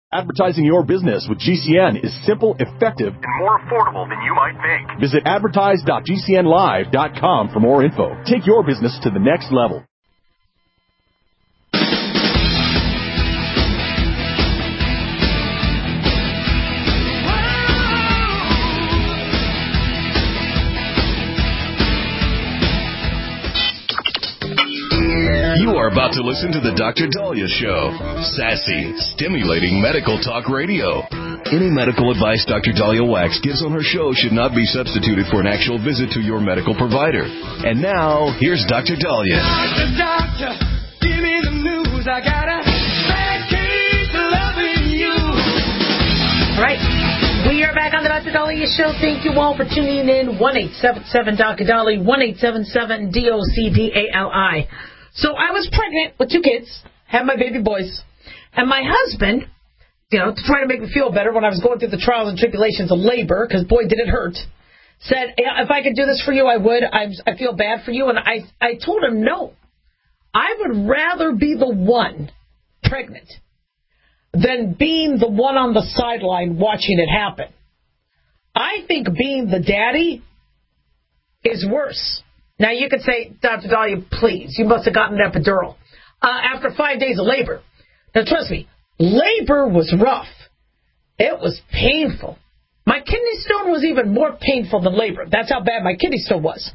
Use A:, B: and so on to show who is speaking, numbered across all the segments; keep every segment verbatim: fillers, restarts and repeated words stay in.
A: Advertising your business with G C N is simple, effective, and more affordable than you might think. Visit advertise dot g c n live dot com for more info. Take your business to the next level.
B: You are about to listen to the Doctor Dahlia Show. Sassy, stimulating medical talk radio. Any medical advice Doctor Dahlia Wax gives on her show should not be substituted for an actual visit to your medical provider. And now, here's Doctor Dahlia.
C: Doctor, doctor, give me the news. I got a bad case of loving you.
D: All right. We are back on the Doctor Dahlia Show. Thank you all for tuning in. one eight seven seven Doctor Dahlia, one eight seven seven D O C D A L I. So I was pregnant with two kids, had my baby boys, and my husband, you know, to try to make me feel better when I was going through the trials and tribulations of labor, because boy, did it hurt, said, yeah, if I could do this for you, I would. I, I feel bad for you. And I, I told him, no, I would rather be the one pregnant than being the one on the sideline watching it happen. I think being the daddy is worse. Now, you could say, Doctor Dahlia, please, you must have gotten an epidural uh, after five days of labor. Now, trust me, labor was rough. It was painful. My kidney stone was even more painful than labor. That's how bad my kidney stone was.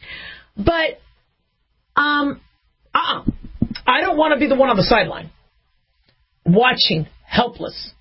D: But, um, uh-uh. I don't want to be the one on the sideline, watching, helpless.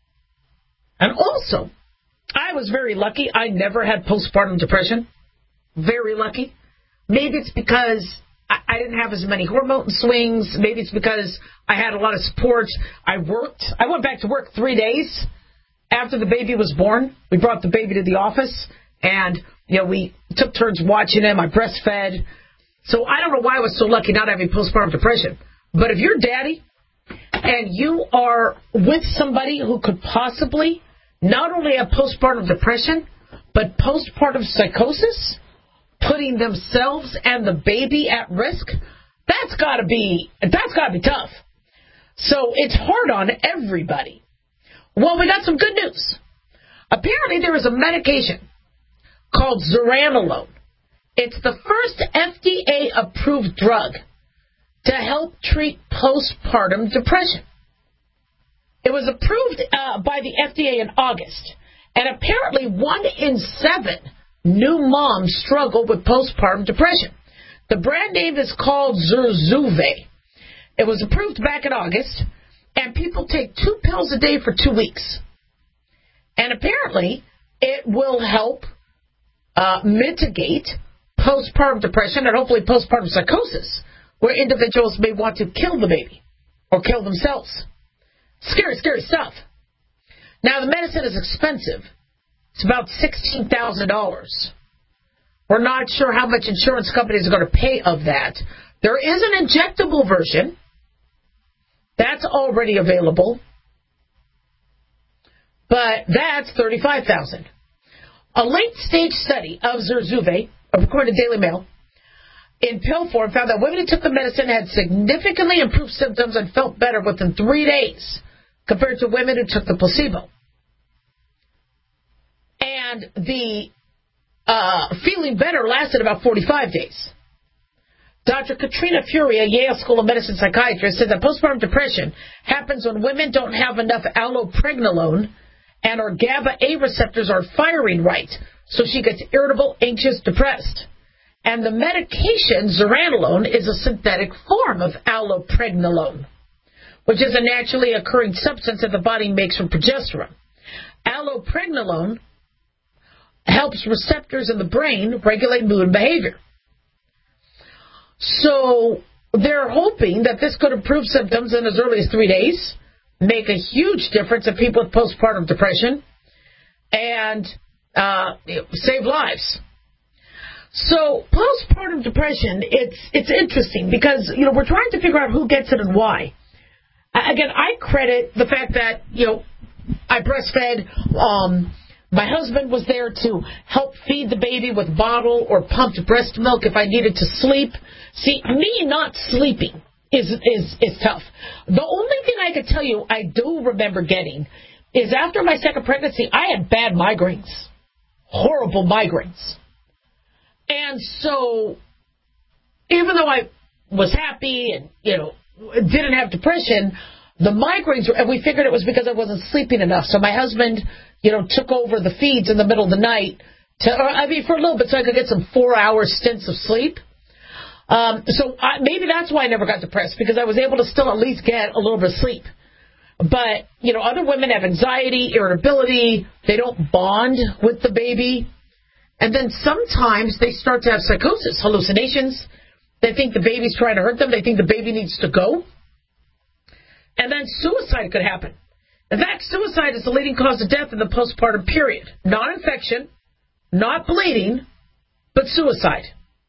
D: And also, I was very lucky. I never had postpartum depression. Very lucky. Maybe it's because I didn't have as many hormone swings. Maybe it's because I had a lot of support. I worked. I went back to work three days after the baby was born. We brought the baby to the office, and you know we took turns watching him. I breastfed. So I don't know why I was so lucky not having postpartum depression. But if you're daddy and you are with somebody who could possibly not only have postpartum depression, but postpartum psychosis, putting themselves and the baby at risk, that's got to be that's got to be tough. So it's hard on everybody. Well, we got some good news. Apparently, there is a medication called zuranolone. It's the first F D A-approved drug to help treat postpartum depression. It was approved uh, by the F D A in August, and apparently one in seven new moms struggle with postpartum depression. The brand name is called Zurzuvae. It was approved back in August, and people take two pills a day for two weeks. And apparently, it will help uh, mitigate postpartum depression and hopefully postpartum psychosis, where individuals may want to kill the baby or kill themselves. Scary, scary stuff. Now, the medicine is expensive. It's about sixteen thousand dollars. We're not sure how much insurance companies are going to pay of that. There is an injectable version. That's already available. But that's thirty-five thousand dollars. A late-stage study of Zurzuvae, according to Daily Mail, in pill form, found that women who took the medicine had significantly improved symptoms and felt better within three days compared to women who took the placebo. And the uh, feeling better lasted about forty-five days. Doctor Katrina Furia, Yale School of Medicine psychiatrist, said that postpartum depression happens when women don't have enough allopregnanolone and her GABA A receptors are firing right. So she gets irritable, anxious, depressed. And the medication, zuranolone, is a synthetic form of allopregnanolone, which is a naturally occurring substance that the body makes from progesterone. Allopregnanolone helps receptors in the brain regulate mood and behavior. So they're hoping that this could improve symptoms in as early as three days, make a huge difference in people with postpartum depression, and uh, save lives. So postpartum depression, it's it's interesting because, you know, we're trying to figure out who gets it and why. Again, I credit the fact that, you know, I breastfed. Um, my husband was there to help feed the baby with bottle or pumped breast milk if I needed to sleep. See, me not sleeping is is is tough. The only thing I could tell you I do remember getting is after my second pregnancy, I had bad migraines, horrible migraines. And so even though I was happy and, you know, didn't have depression, the migraines were, and we figured it was because I wasn't sleeping enough. So my husband, you know, took over the feeds in the middle of the night, to, or, I mean, for a little bit so I could get some four-hour stints of sleep. Um, so I, maybe that's why I never got depressed, because I was able to still at least get a little bit of sleep. But, you know, other women have anxiety, irritability. They don't bond with the baby. And then sometimes they start to have psychosis, hallucinations. They think the baby's trying to hurt them. They think the baby needs to go. And then suicide could happen. In fact, suicide is the leading cause of death in the postpartum period. Not infection, not bleeding, but suicide.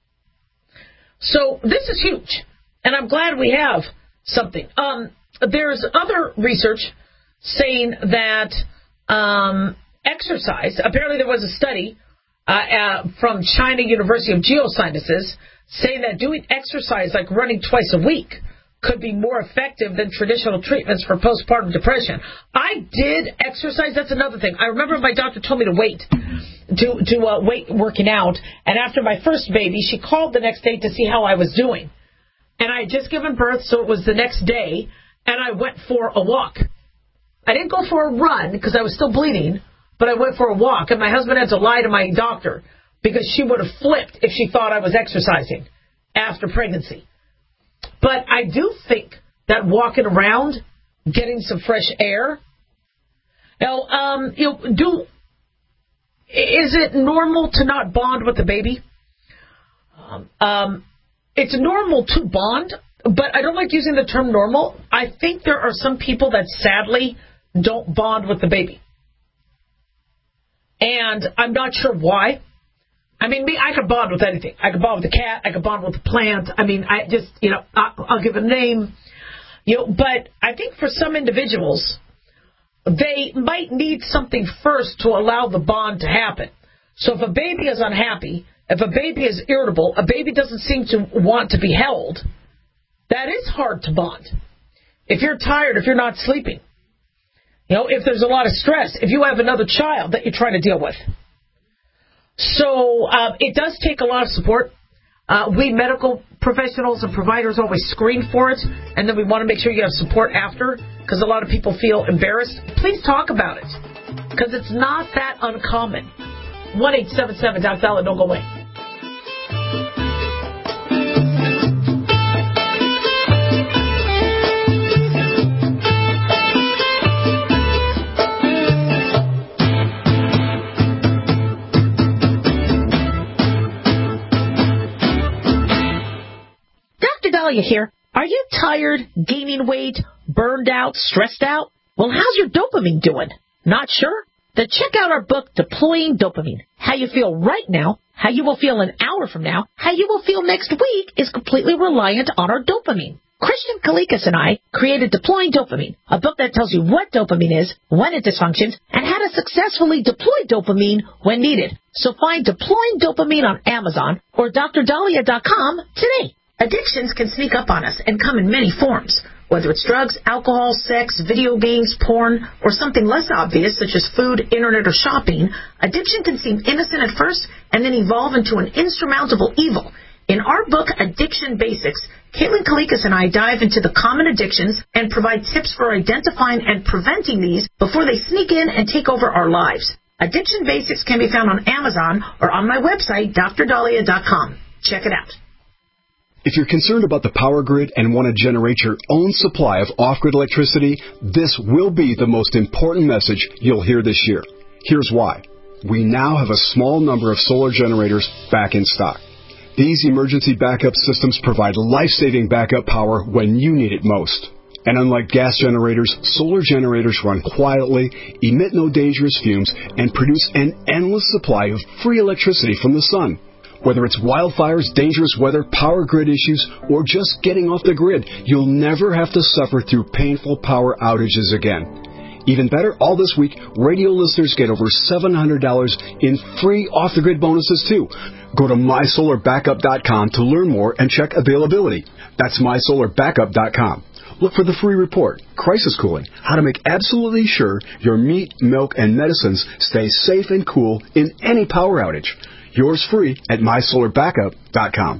D: So this is huge. And I'm glad we have something. Um, there's other research saying that um, exercise, apparently there was a study uh, uh, from China University of Geosciences saying that doing exercise like running twice a week could be more effective than traditional treatments for postpartum depression. I did exercise. That's another thing. I remember my doctor told me to wait, to, to uh, wait working out. And after my first baby, she called the next day to see how I was doing. And I had just given birth, so it was the next day, and I went for a walk. I didn't go for a run because I was still bleeding, but I went for a walk. And my husband had to lie to my doctor because she would have flipped if she thought I was exercising after pregnancy. But I do think that walking around, getting some fresh air. Now, um, you know, do is it normal to not bond with the baby? Um, um, it's normal to bond, but I don't like using the term normal. I think there are some people that sadly don't bond with the baby, and I'm not sure why. I mean, me, I could bond with anything. I could bond with a cat. I could bond with a plant. I mean, I just, you know, I'll, I'll give a name. You know, but I think for some individuals, they might need something first to allow the bond to happen. So if a baby is unhappy, if a baby is irritable, a baby doesn't seem to want to be held, that is hard to bond. If you're tired, if you're not sleeping, you know, if there's a lot of stress, if you have another child that you're trying to deal with. So uh, it does take a lot of support. Uh, we medical professionals and providers always screen for it, and then we want to make sure you have support after, because a lot of people feel embarrassed. Please talk about it, because it's not that uncommon. one eight seven seven Doc Dollar, don't go away. You here. Are you tired, gaining weight, burned out, stressed out? Well, how's your dopamine doing? Not sure? Then check out our book, Deploying Dopamine. How you feel right now, how you will feel an hour from now, how you will feel next week is completely reliant on our dopamine. Christian Kalikas and I created Deploying Dopamine, a book that tells you what dopamine is, when it dysfunctions, and how to successfully deploy dopamine when needed. So find Deploying Dopamine on Amazon or D R Dahlia dot com today. Addictions can sneak up on us and come in many forms, whether it's drugs, alcohol, sex, video games, porn, or something less obvious such as food, internet, or shopping. Addiction can seem innocent at first and then evolve into an insurmountable evil. In our book, Addiction Basics, Caitlin Kalikas and I dive into the common addictions and provide tips for identifying and preventing these before they sneak in and take over our lives. Addiction Basics can be found on Amazon or on my website, D R Dahlia dot com. Check it out.
E: If you're concerned about the power grid and want to generate your own supply of off-grid electricity, this will be the most important message you'll hear this year. Here's why. We now have a small number of solar generators back in stock. These emergency backup systems provide life-saving backup power when you need it most. And unlike gas generators, solar generators run quietly, emit no dangerous fumes, and produce an endless supply of free electricity from the sun. Whether it's wildfires, dangerous weather, power grid issues, or just getting off the grid, you'll never have to suffer through painful power outages again. Even better, all this week, radio listeners get over seven hundred dollars in free off-the-grid bonuses, too. Go to my solar backup dot com to learn more and check availability. That's my solar backup dot com. Look for the free report, Crisis Cooling, how to make absolutely sure your meat, milk, and medicines stay safe and cool in any power outage. Yours free at my solar backup dot com.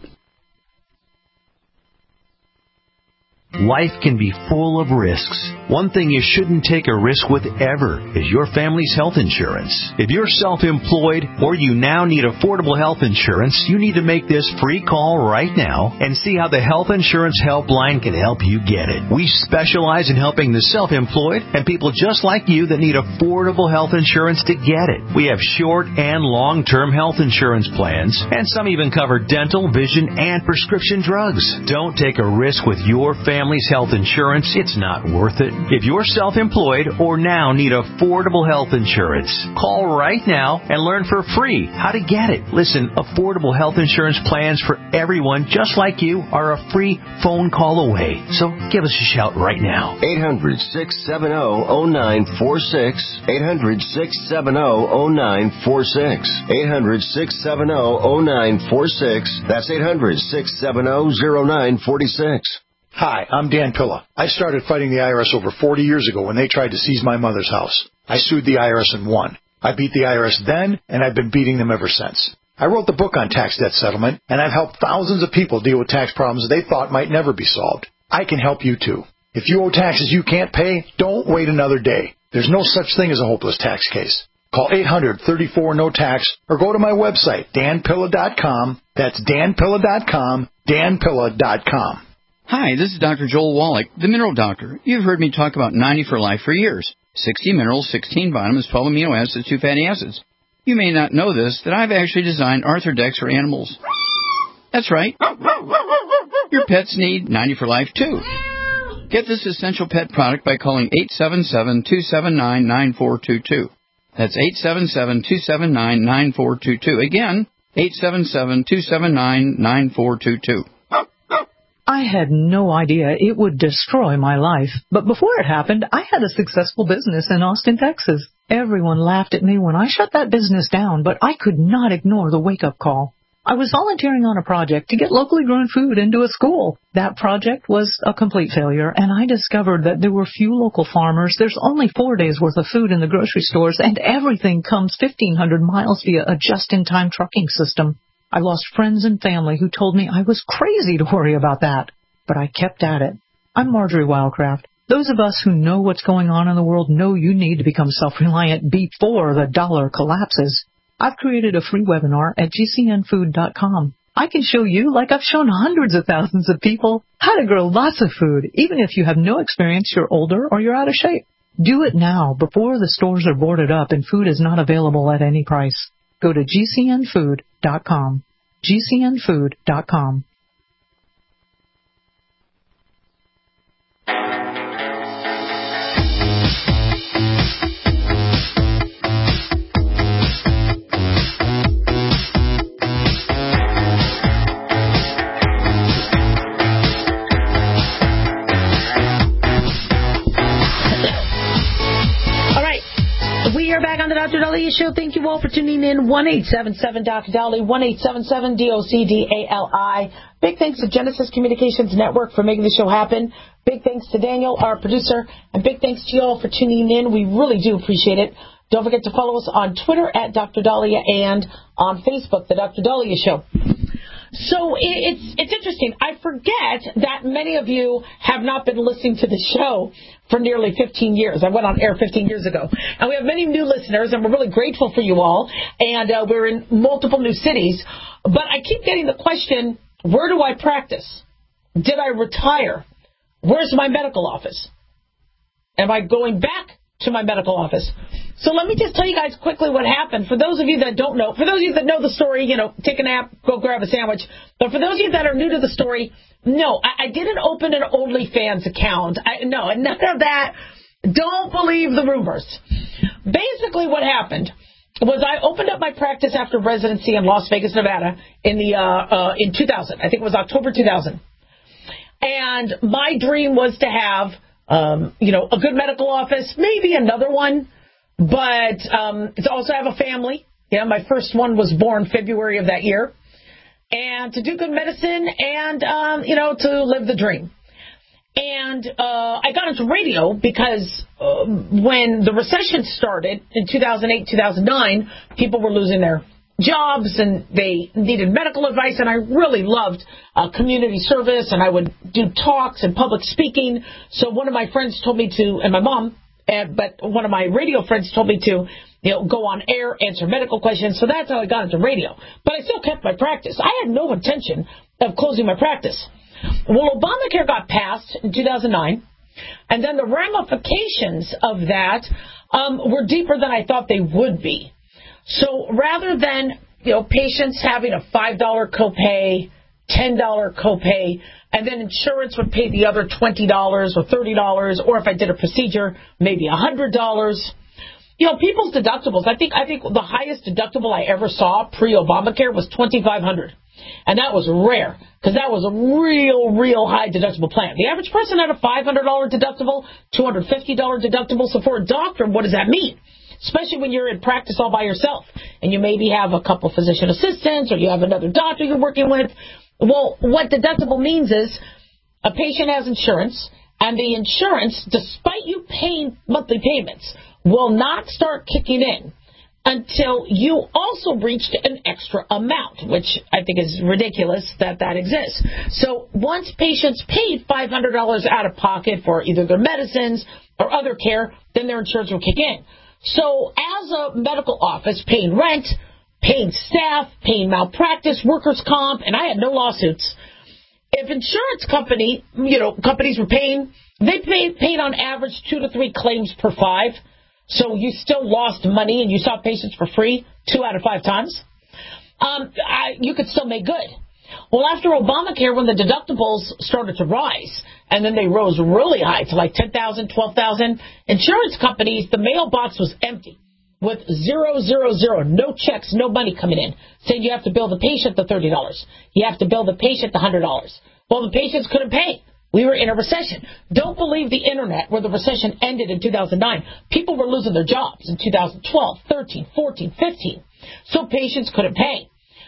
F: Life can be full of risks. One thing you shouldn't take a risk with ever is your family's health insurance. If you're self-employed or you now need affordable health insurance, you need to make this free call right now and see how the Health Insurance Helpline can help you get it. We specialize in helping the self-employed and people just like you that need affordable health insurance to get it. We have short and long-term health insurance plans, and some even cover dental, vision, and prescription drugs. Don't take a risk with your family. Family's health insurance, it's not worth it. If you're self-employed or now need affordable health insurance, call right now and learn for free how to get it. Listen, affordable health insurance plans for everyone just like you are a free phone call away. So give us a shout right now.
G: eight hundred, six seven zero, zero nine four six. eight hundred, six seven zero, zero nine four six. eight hundred, six seven zero, zero nine four six. That's eight hundred, six seven zero, zero nine four six.
H: Hi, I'm Dan Pilla. I started fighting the I R S over forty years ago when they tried to seize my mother's house. I sued the I R S and won. I beat the I R S then, and I've been beating them ever since. I wrote the book on tax debt settlement, and I've helped thousands of people deal with tax problems they thought might never be solved. I can help you too. If you owe taxes you can't pay, don't wait another day. There's no such thing as a hopeless tax case. Call eight hundred, thirty-four, no tax or go to my website, dan pilla dot com. That's dan pilla dot com, dan pilla dot com.
I: Hi, this is Doctor Joel Wallach, the Mineral Doctor. You've heard me talk about ninety for Life for years. sixty minerals, sixteen vitamins, twelve amino acids, two fatty acids. You may not know this, that I've actually designed Arthrodex for animals. That's right. Your pets need ninety for Life, too. Get this essential pet product by calling eight seven seven, two seven nine, nine four two two. That's eight seven seven, two seven nine, nine four two two. Again, eight seven seven, two seven nine, nine four two two.
J: I had no idea it would destroy my life. But before it happened, I had a successful business in Austin, Texas. Everyone laughed at me when I shut that business down, but I could not ignore the wake-up call. I was volunteering on a project to get locally grown food into a school. That project was a complete failure, and I discovered that there were few local farmers. There's only four days' worth of food in the grocery stores, and everything comes fifteen hundred miles via a just-in-time trucking system. I lost friends and family who told me I was crazy to worry about that. But I kept at it. I'm Marjorie Wildcraft. Those of us who know what's going on in the world know you need to become self-reliant before the dollar collapses. I've created a free webinar at g c n food dot com. I can show you, like I've shown hundreds of thousands of people, how to grow lots of food, even if you have no experience, you're older, or you're out of shape. Do it now, before the stores are boarded up and food is not available at any price. Go to g c n food dot com. g c n food dot com.
D: On the Doctor Daliah Show. Thank you all for tuning in. one eight seven seven Doctor Dolly, one eight seven seven D O C D A L I. Big thanks to Genesis Communications Network for making the show happen. Big thanks to Daniel, our producer, and big thanks to you all for tuning in. We really do appreciate it. Don't forget to follow us on Twitter at Doctor Daliah and on Facebook, The Doctor Daliah Show. So it's it's interesting. I forget that many of you have not been listening to the show for nearly fifteen years. I went on air fifteen years ago. And we have many new listeners, and we're really grateful for you all. And uh, we're in multiple new cities. But I keep getting the question, where do I practice? Did I retire? Where's my medical office? Am I going back to my medical office? So let me just tell you guys quickly what happened. For those of you that don't know, for those of you that know the story, you know, take a nap, go grab a sandwich. But for those of you that are new to the story, no, I, I didn't open an OnlyFans account. I, no, none of that. Don't believe the rumors. Basically what happened was I opened up my practice after residency in Las Vegas, Nevada in the uh, uh, in two thousand. I think it was October two thousand. And my dream was to have um, you know, a good medical office, maybe another one, but um, to also have a family. Yeah, my first one was born February of that year. And to do good medicine and, um, you know, to live the dream. And uh, I got into radio because uh, when the recession started in two thousand eight, two thousand nine, people were losing their jobs and they needed medical advice. And I really loved uh, community service, and I would do talks and public speaking. So one of my friends told me to, and my mom, uh, but one of my radio friends told me to, you know, go on air, answer medical questions. So that's how I got into radio. But I still kept my practice. I had no intention of closing my practice. Well, Obamacare got passed in two thousand nine, and then the ramifications of that um, were deeper than I thought they would be. So rather than, you know, patients having a five dollars copay, ten dollars copay, and then insurance would pay the other twenty dollars or thirty dollars, or if I did a procedure, maybe one hundred dollars. You know, people's deductibles, I think I think the highest deductible I ever saw pre-Obamacare was twenty-five hundred dollars. And that was rare, because that was a real, real high deductible plan. The average person had a five hundred dollars deductible, two hundred fifty dollars deductible. So for a doctor, what does that mean? Especially when you're in practice all by yourself, and you maybe have a couple physician assistants, or you have another doctor you're working with. Well, what deductible means is a patient has insurance, and the insurance, despite you paying monthly payments, will not start kicking in until you also reached an extra amount, which I think is ridiculous that that exists. So once patients paid five hundred dollars out of pocket for either their medicines or other care, then their insurance will kick in. So as a medical office, paying rent, paying staff, paying malpractice, workers' comp, and I had no lawsuits. If insurance company, you know, companies were paying, they paid, paid on average two to three claims per five. So you still lost money and you saw patients for free two out of five times. Um, I, you could still make good. Well, after Obamacare, when the deductibles started to rise, and then they rose really high to like ten thousand dollars, twelve thousand dollars, insurance companies, the mailbox was empty with zero, zero, zero, no checks, no money coming in, saying you have to bill the patient the thirty dollars. You have to bill the patient the one hundred dollars. Well, the patients couldn't pay. We were in a recession. Don't believe the internet where the recession ended in two thousand nine. People were losing their jobs in two thousand twelve, thirteen, fourteen, fifteen. So patients couldn't pay.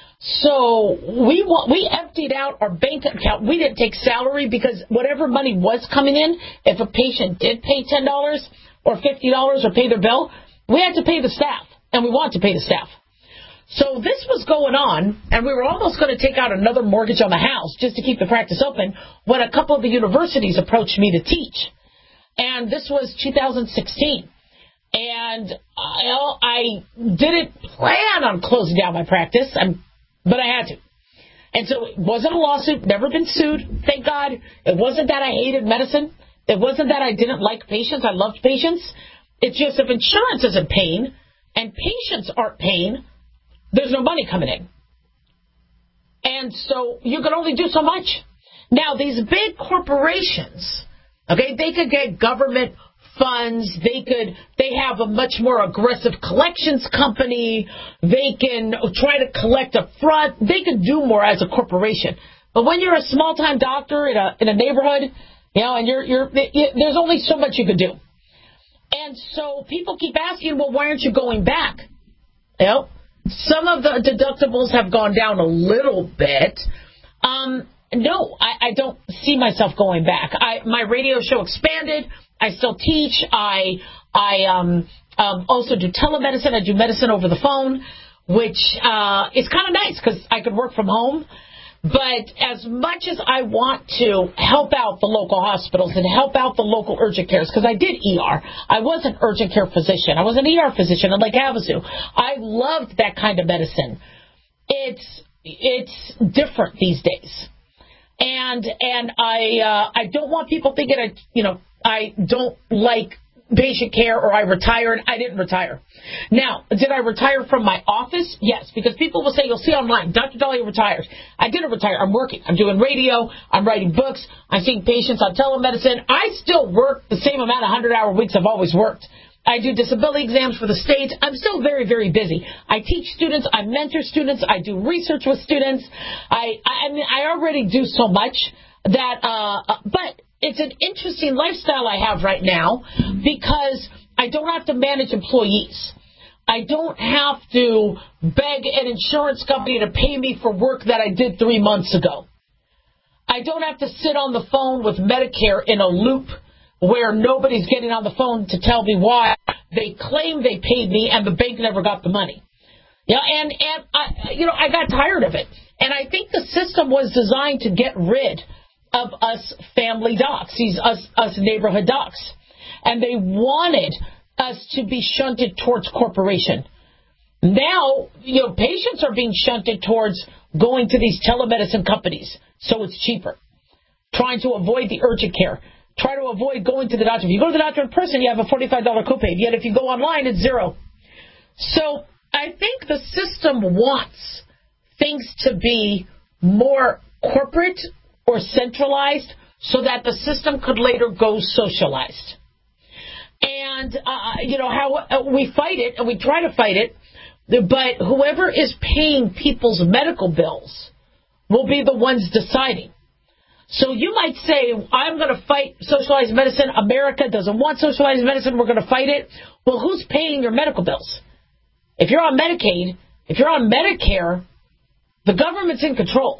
D: So we we emptied out our bank account. We didn't take salary because whatever money was coming in, if a patient did pay ten dollars or fifty dollars or pay their bill, we had to pay the staff, and we wanted to pay the staff. So this was going on, and we were almost going to take out another mortgage on the house just to keep the practice open when a couple of the universities approached me to teach. And this was two thousand sixteen. And I, I didn't plan on closing down my practice, but I had to. And so it wasn't a lawsuit, never been sued, thank God. It wasn't that I hated medicine. It wasn't that I didn't like patients. I loved patients. It's just if insurance isn't paying and patients aren't paying, there's no money coming in. And so you can only do so much. Now, these big corporations, okay, they could get government funds. They could, they have a much more aggressive collections company. They can try to collect up front. They could do more as a corporation. But when you're a small-time doctor in a in a neighborhood, you know, and you're you're there's only so much you could do. And so people keep asking, well, why aren't you going back? You know, some of the deductibles have gone down a little bit. Um, no, I, I don't see myself going back. I, my radio show expanded. I still teach. I I um, um, also do telemedicine. I do medicine over the phone, which uh, is kind of nice because I could work from home. But as much as I want to help out the local hospitals and help out the local urgent cares, because I did E R. I was an urgent care physician. I was an E R physician in Lake Havasu. I loved that kind of medicine. It's it's different these days. And and I uh, I don't want people thinking I you know I don't like patient care or I retired. I didn't retire. Now, did I retire from my office? Yes, because people will say, you'll see online, Doctor Dahlia retired. I didn't retire. I'm working. I'm doing radio. I'm writing books. I'm seeing patients on telemedicine. I still work the same amount of hundred-hour weeks I've always worked. I do disability exams for the state. I'm still very, very busy. I teach students. I mentor students. I do research with students. I, I, I mean, I already do so much that, uh, but it's an interesting lifestyle I have right now because I don't have to manage employees. I don't have to beg an insurance company to pay me for work that I did three months ago. I don't have to sit on the phone with Medicare in a loop where nobody's getting on the phone to tell me why they claim they paid me and the bank never got the money. Yeah, and and I, you know, I got tired of it, and I think the system was designed to get rid of us family docs, these us us neighborhood docs, and they wanted us to be shunted towards corporation. Now, you know, patients are being shunted towards going to these telemedicine companies, so it's cheaper. Trying to avoid the urgent care. Try to avoid going to the doctor. If you go to the doctor in person, you have a forty-five dollars copay. Yet if you go online, it's zero. So I think the system wants things to be more corporate or centralized so that the system could later go socialized. And, uh, you know, how uh, we fight it, and we try to fight it, but whoever is paying people's medical bills will be the ones deciding. So you might say, I'm going to fight socialized medicine. America doesn't want socialized medicine. We're going to fight it. Well, who's paying your medical bills? If you're on Medicaid, if you're on Medicare, the government's in control.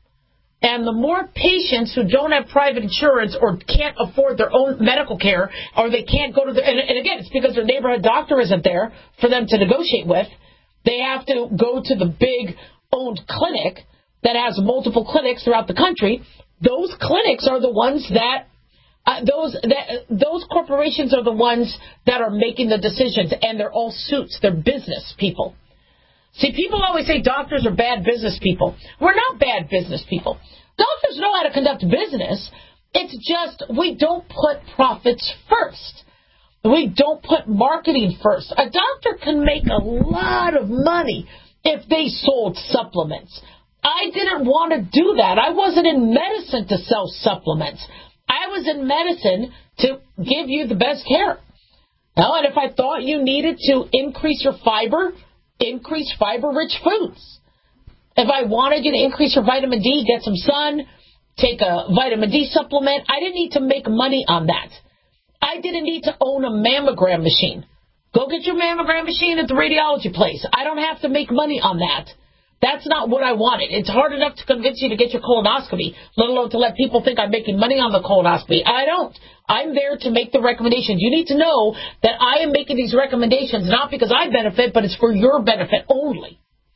D: And the more patients who don't have private insurance or can't afford their own medical care, or they can't go to the, and, and again, it's because their neighborhood doctor isn't there for them to negotiate with. They have to go to the big owned clinic that has multiple clinics throughout the country. Those clinics are the ones that, uh, those that those corporations are the ones that are making the decisions, and they're all suits. They're business people. See, people always say doctors are bad business people. We're not bad business people. Doctors know how to conduct business. It's just we don't put profits first. We don't put marketing first. A doctor can make a lot of money if they sold supplements. I didn't want to do that. I wasn't in medicine to sell supplements. I was in medicine to give you the best care. Now, and if I thought you needed to increase your fiber, increase fiber-rich foods. If I wanted you to increase your vitamin D, get some sun, take a vitamin D supplement, I didn't need to make money on that. I didn't need to own a mammogram machine. Go get your mammogram machine at the radiology place. I don't have to make money on that. That's not what I wanted. It's hard enough to convince you to get your colonoscopy, let alone to let people think I'm making money on the colonoscopy. I don't. I'm there to make the recommendations. You need to know that I am making these recommendations not because I benefit, but it's for your benefit only.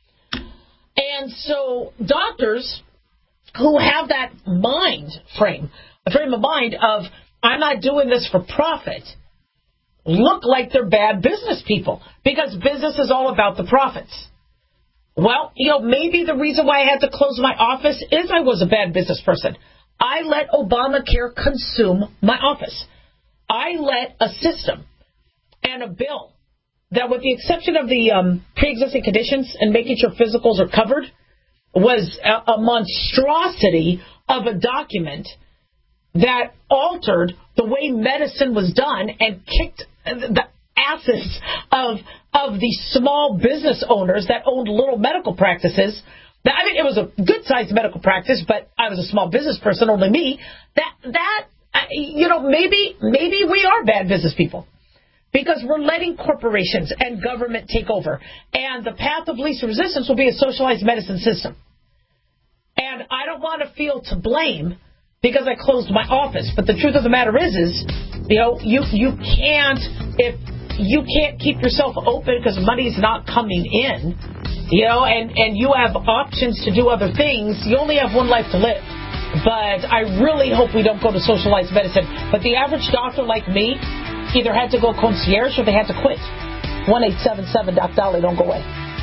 D: And so doctors who have that mind frame, a frame of mind of, I'm not doing this for profit, look like they're bad business people because business is all about the profits. Well, you know, maybe the reason why I had to close my office is I was a bad business person. I let Obamacare consume my office. I let a system and a bill that, with the exception of the um, pre-existing conditions and making sure physicals are covered, was a, a monstrosity of a document that altered the way medicine was done and kicked the asses of of the small business owners that owned little medical practices. I mean, it was a good-sized medical practice, but I was a small business person, only me. That, that you know, maybe maybe we are bad business people because we're letting corporations and government take over. And the path of least resistance will be a socialized medicine system. And I don't want to feel to blame because I closed my office. But the truth of the matter is, is you know, you, you can't, if you can't keep yourself open because money's not coming in, you know, and, and you have options to do other things, you only have one life to live. But I really hope we don't go to socialized medicine. But the average doctor like me either had to go concierge or they had to quit. one eight seven seven Doc Dolly, don't go away.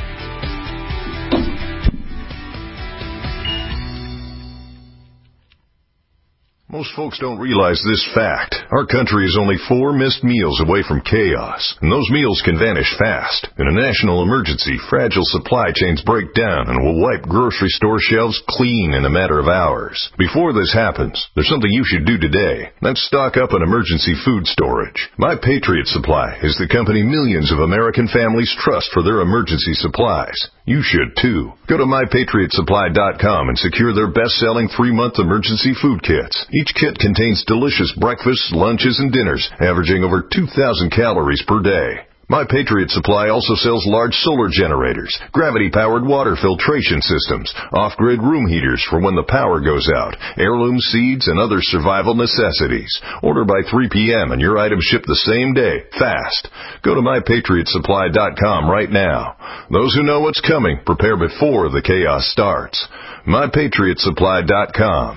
K: Most folks don't realize this fact. Our country is only four missed meals away from chaos, and those meals can vanish fast. In a national emergency, fragile supply chains break down and will wipe grocery store shelves clean in a matter of hours. Before this happens, there's something you should do today. That's stock up on emergency food storage. My Patriot Supply is the company millions of American families trust for their emergency supplies. You should, too. Go to my patriot supply dot com and secure their best-selling three-month emergency food kits. Each kit contains delicious breakfasts, lunches, and dinners, averaging over two thousand calories per day. My Patriot Supply also sells large solar generators, gravity-powered water filtration systems, off-grid room heaters for when the power goes out, heirloom seeds, and other survival necessities. Order by three p.m. and your items ship the same day, fast. Go to my patriot supply dot com right now. Those who know what's coming prepare before the chaos starts. my patriot supply dot com.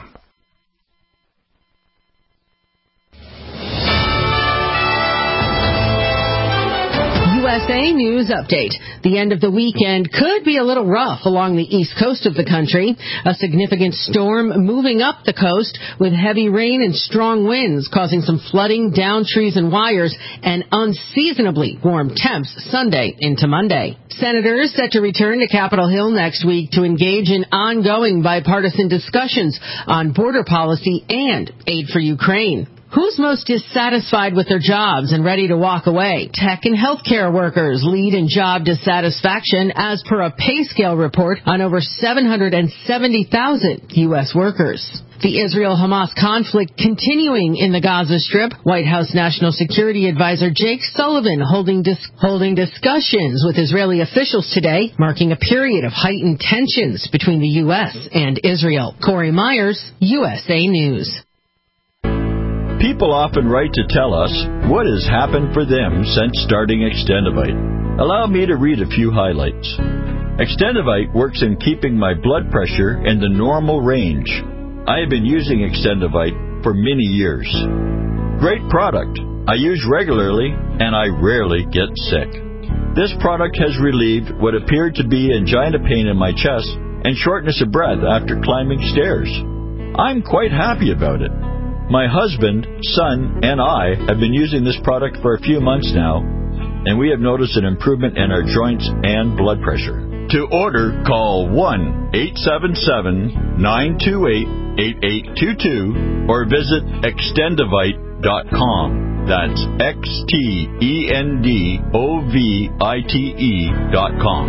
L: U S A News Update. The end of the weekend could be a little rough along the east coast of the country. A significant storm moving up the coast with heavy rain and strong winds causing some flooding, down trees and wires, and unseasonably warm temps Sunday into Monday. Senators set to return to Capitol Hill next week to engage in ongoing bipartisan discussions on border policy and aid for Ukraine. Who's most dissatisfied with their jobs and ready to walk away? Tech and healthcare workers lead in job dissatisfaction as per a pay scale report on over seven hundred seventy thousand U S workers. The Israel-Hamas conflict continuing in the Gaza Strip. White House National Security Advisor Jake Sullivan holding dis- holding discussions with Israeli officials today, marking a period of heightened tensions between the U S and Israel. Corey Myers, U S A News.
M: People often write to tell us what has happened for them since starting Extendivite. Allow me to read a few highlights. Extendivite works in keeping my blood pressure in the normal range. I have been using Extendivite for many years. Great product. I use regularly and I rarely get sick. This product has relieved what appeared to be angina pain in my chest and shortness of breath after climbing stairs. I'm quite happy about it. My husband, son, and I have been using this product for a few months now, and we have noticed an improvement in our joints and blood pressure. To order, call one eight seven seven, nine two eight, eight eight two two or visit extendivite dot com. That's X T E N D O V I T E dot com.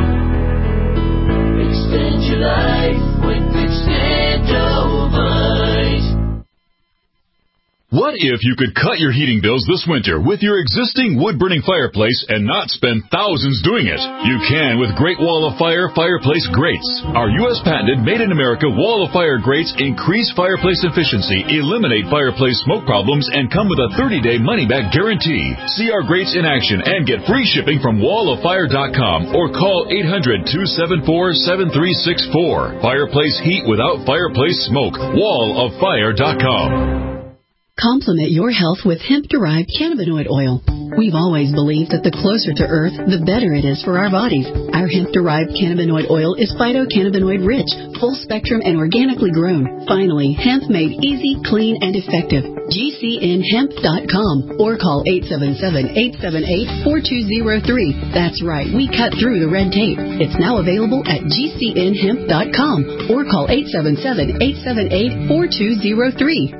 C: Extend your life with Extendivite.
A: What if you could cut your heating bills this winter with your existing wood-burning fireplace and not spend thousands doing it? You can with Great Wall of Fire Fireplace Grates. Our U S patented made-in-America Wall of Fire grates increase fireplace efficiency, eliminate fireplace smoke problems, and come with a thirty-day money-back guarantee. See our grates in action and get free shipping from wall of fire dot com or call eight hundred, two seven four, seven three six four. Fireplace heat without fireplace smoke. wall of fire dot com.
N: Complement your health with hemp-derived cannabinoid oil. We've always believed that the closer to Earth, the better it is for our bodies. Our hemp-derived cannabinoid oil is phytocannabinoid-rich, full-spectrum, and organically grown. Finally, hemp made easy, clean, and effective. G C N hemp dot com or call eight seven seven, eight seven eight, four two zero three. That's right, we cut through the red tape. It's now available at G C N hemp dot com or call eight seven seven, eight seven eight, four two zero three.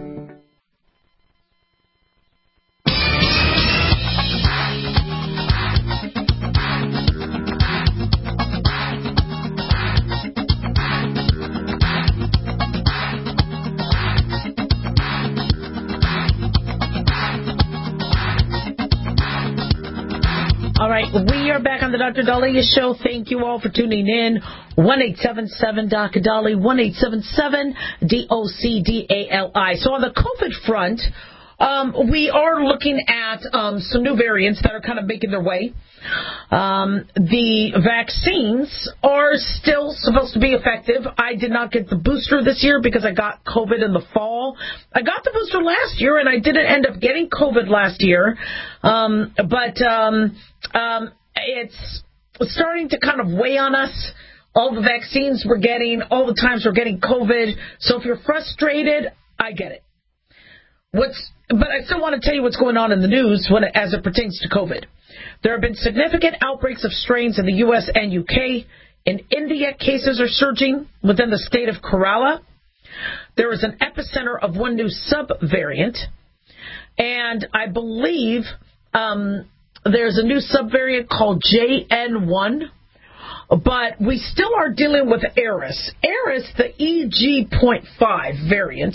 D: All right, we are back on the Doctor Daliah Show. Thank you all for tuning in. one eight seven seven, D O C D A L I, one eight seven seven, D O C D A L I. So on the COVID front, um, we are looking at um, some new variants that are kind of making their way. Um, the vaccines are still supposed to be effective. I did not get the booster this year because I got COVID in the fall. I got the booster last year, and I didn't end up getting COVID last year. Um, but um, um, it's starting to kind of weigh on us. All the vaccines we're getting, all the times we're getting COVID. So if you're frustrated, I get it. What's, but I still want to tell you what's going on in the news when it, as it pertains to COVID. There have been significant outbreaks of strains in the U S and U K. In India, cases are surging within the state of Kerala. There is an epicenter of one new subvariant. And I believe um, there's a new subvariant called J N one. But we still are dealing with Eris. Eris, the E G point five variant,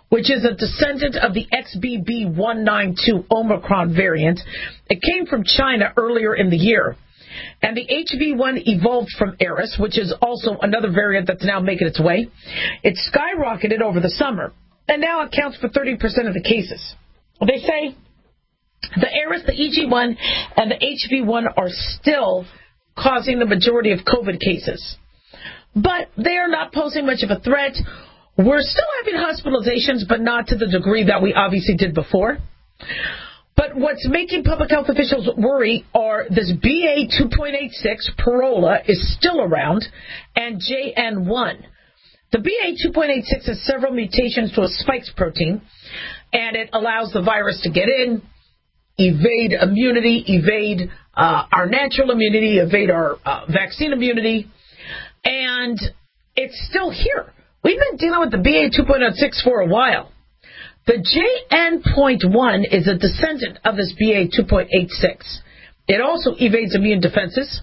D: which is a descendant of the X B B one ninety-two Omicron variant. It came from China earlier in the year. And the H V one evolved from Eris, which is also another variant that's now making its way. It skyrocketed over the summer, and now accounts for thirty percent of the cases. They say the Eris, the E G one, and the H V one are still causing the majority of COVID cases. But they are not posing much of a threat. We're still having hospitalizations, but not to the degree that we obviously did before. But what's making public health officials worry are this B A two point eight six, Parola, is still around, and J N one. The B A two point eight six has several mutations to a spikes protein, and it allows the virus to get in, evade immunity, evade uh, our natural immunity, evade our uh, vaccine immunity, and it's still here. We've been dealing with the B A two point oh six for a while. The J N one is a descendant of this B A two point eight six. It also evades immune defenses.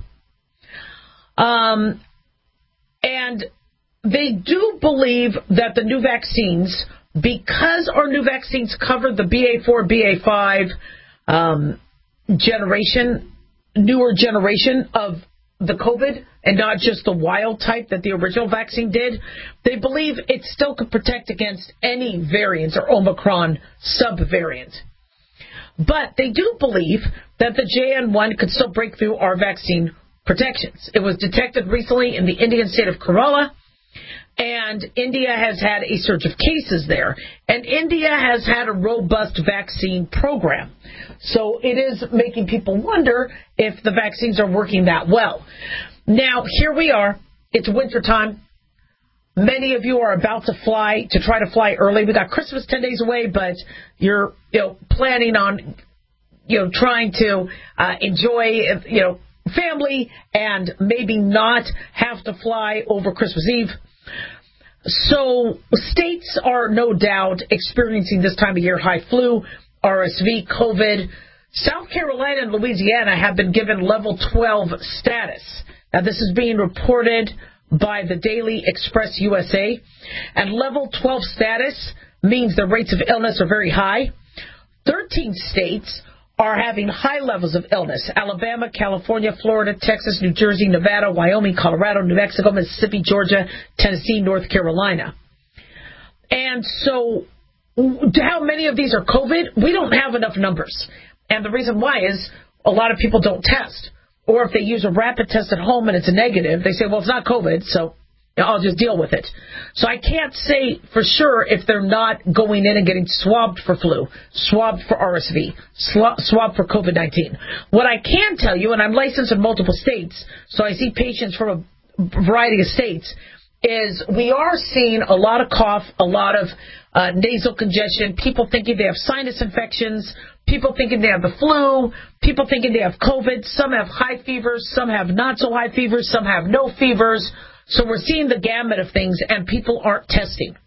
D: Um, and they do believe that the new vaccines, because our new vaccines cover the B A four, B A five um, generation, newer generation of the COVID, and not just the wild type that the original vaccine did, they believe it still could protect against any variants or Omicron subvariant. But they do believe that the J N one could still break through our vaccine protections. It was detected recently in the Indian state of Kerala, and India has had a surge of cases there. And India has had a robust vaccine program. So it is making people wonder if the vaccines are working that well. Now, here we are. It's wintertime. Many of you are about to fly, to try to fly early. We got Christmas ten days away, but you're, you know, planning on, you know, trying to uh, enjoy, you know, family and maybe not have to fly over Christmas Eve. So states are no doubt experiencing this time of year high flu, R S V, COVID. South Carolina and Louisiana have been given level twelve status. Now, this is being reported by the Daily Express U S A. And level twelve status means the rates of illness are very high. thirteen states are having high levels of illness. Alabama, California, Florida, Texas, New Jersey, Nevada, Wyoming, Colorado, New Mexico, Mississippi, Georgia, Tennessee, North Carolina. And so how many of these are COVID? We don't have enough numbers. And the reason why is a lot of people don't test. Or if they use a rapid test at home and it's a negative, they say, well, it's not COVID, so I'll just deal with it. So I can't say for sure if they're not going in and getting swabbed for flu, swabbed for R S V, swabbed for COVID nineteen. What I can tell you, and I'm licensed in multiple states, so I see patients from a variety of states, is we are seeing a lot of cough, a lot of uh, nasal congestion, people thinking they have sinus infections, people thinking they have the flu, people thinking they have COVID. Some have high fevers, some have not so high fevers, some have no fevers. So we're seeing the gamut of things, and people aren't testing.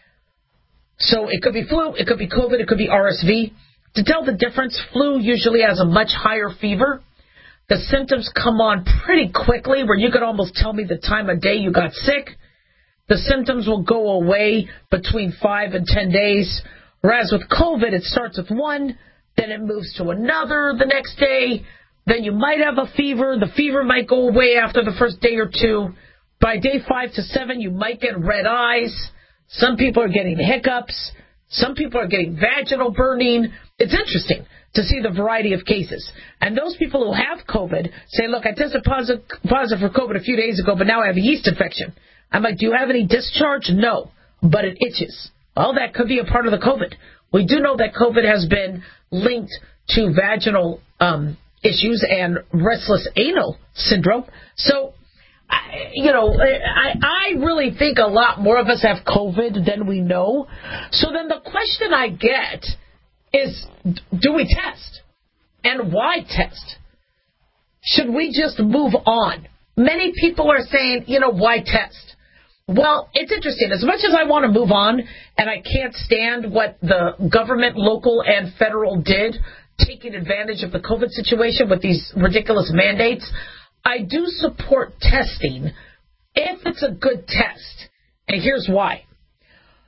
D: So it could be flu, it could be COVID, it could be R S V. To tell the difference, flu usually has a much higher fever. The symptoms come on pretty quickly, where you could almost tell me the time of day you got sick. The symptoms will go away between five and ten days. Whereas with COVID, it starts with one, then it moves to another the next day. Then you might have a fever. The fever might go away after the first day or two. By day five to seven, you might get red eyes. Some people are getting hiccups. Some people are getting vaginal burning. It's interesting to see the variety of cases. And those people who have COVID say, look, I tested positive, positive for COVID a few days ago, but now I have a yeast infection. I'm like, do you have any discharge? No, but it itches. Well, that could be a part of the COVID. We do know that COVID has been linked to vaginal um, issues and restless anal syndrome. So, I, you know, I, I really think a lot more of us have COVID than we know. So then the question I get is, do we test? And why test? Should we just move on? Many people are saying, you know, why test? Well, it's interesting. As much as I want to move on, and I can't stand what the government, local and federal did, taking advantage of the COVID situation with these ridiculous mandates, I do support testing if it's a good test. And here's why.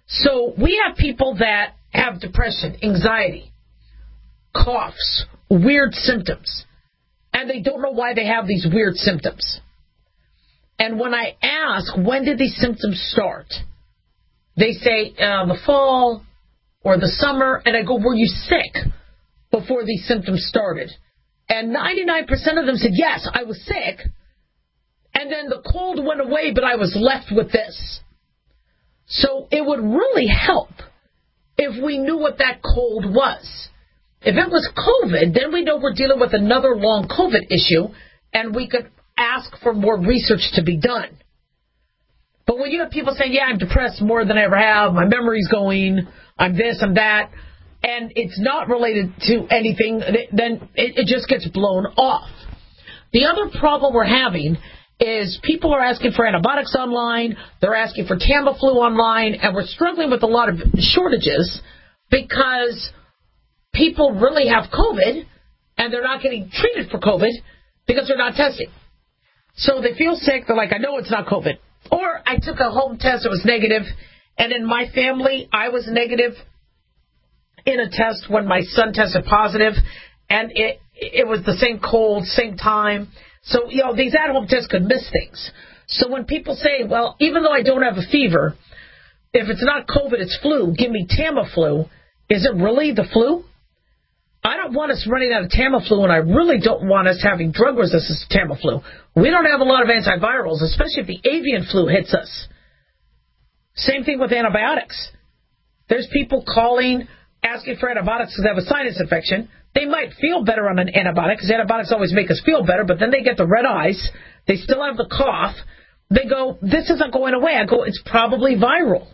D: So we have people that have depression, anxiety, coughs, weird symptoms, and they don't know why they have these weird symptoms. And when I ask, when did these symptoms start? They say, uh, the fall or the summer, and I go, were you sick before these symptoms started? And ninety-nine percent of them said, yes, I was sick. And then the cold went away, but I was left with this. So it would really help if we knew what that cold was. If it was COVID, then we know we're dealing with another long COVID issue, and we could ask for more research to be done. But when you have people saying, yeah, I'm depressed more than I ever have, my memory's going, I'm this, I'm that, and it's not related to anything, then it, it just gets blown off. The other problem we're having is people are asking for antibiotics online, they're asking for Tamiflu online, and we're struggling with a lot of shortages because people really have COVID, and they're not getting treated for COVID because they're not testing. So they feel sick, they're like, I know it's not COVID. Or I took a home test, it was negative, and in my family, I was negative in a test when my son tested positive, and it it was the same cold, same time. So, you know, these at-home tests could miss things. So when people say, well, even though I don't have a fever, if it's not COVID, it's flu, give me Tamiflu, is it really the flu? I don't want us running out of Tamiflu, and I really don't want us having drug resistance to Tamiflu. We don't have a lot of antivirals, especially if the avian flu hits us. Same thing with antibiotics. There's people calling, asking for antibiotics because they have a sinus infection. They might feel better on an antibiotic because antibiotics always make us feel better, but then they get the red eyes. They still have the cough. They go, this isn't going away. I go, it's probably viral.